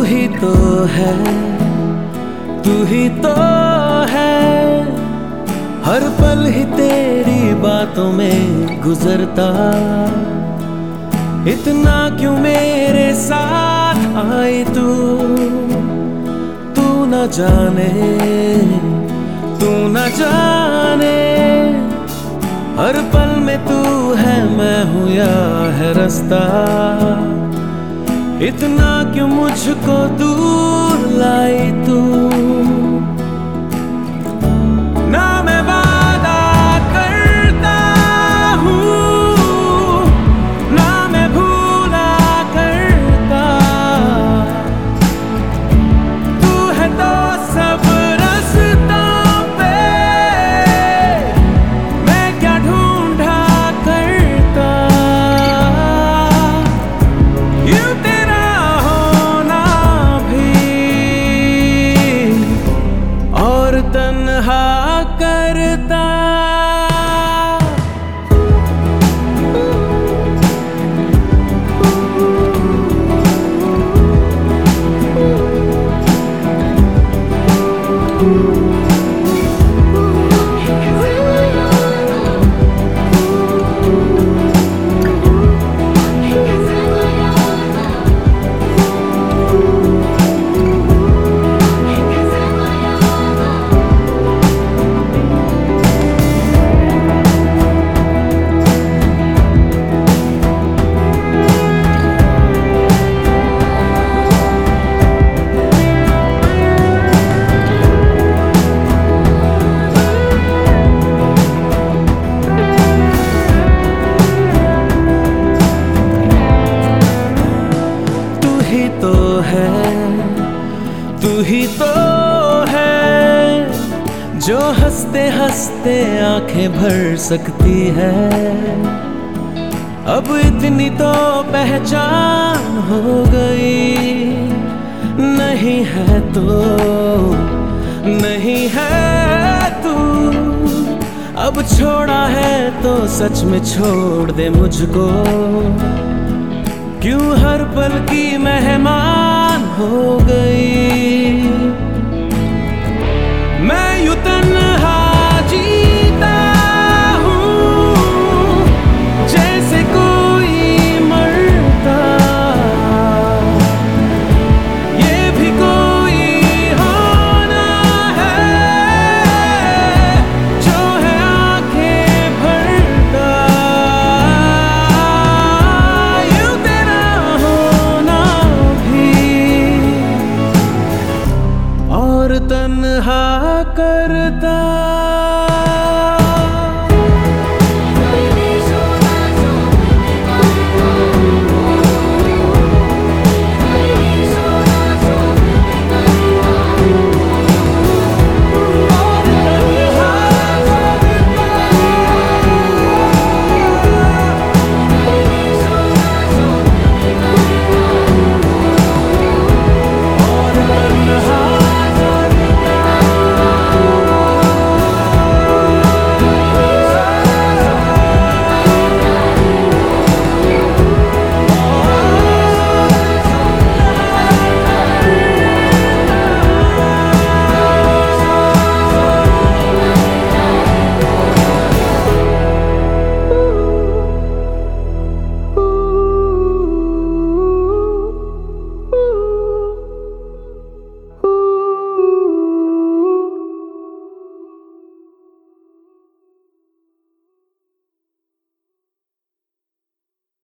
ही तो है, तू ही तो है। हर पल ही तेरी बातों में गुजरता, इतना क्यों मेरे साथ आई तू न जाने, तू न जाने। हर पल में तू है, मैं हूँ या है रास्ता, इतना क्यों मुझको दूर लाई तू। ना मैं वादा करता हूँ, ना मैं भूला करता, तू है तो सब रास्तों पे, मैं क्या ढूंढा करता। यूं तेरा होना भी और तन्हा करता। तू ही तो है जो हंसते हंसते आंखें भर सकती है। अब इतनी तो पहचान हो गई, नहीं है तो नहीं है तू। अब छोड़ा है तो सच में छोड़ दे मुझको, क्यों हर पल की मेहमान हो गई। मैं यूं तन्हा जीता हूँ जैसे कोई मरता, ये भी कोई होना है जो है आंखें भरता। यूं तेरा होना भी और तन्हा करता।